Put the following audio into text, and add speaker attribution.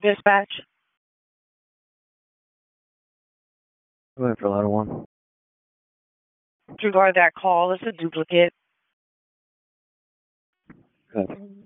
Speaker 1: Dispatch.
Speaker 2: Go ahead for ladder one.
Speaker 1: Regarding that call, it's a duplicate.
Speaker 2: Go ahead.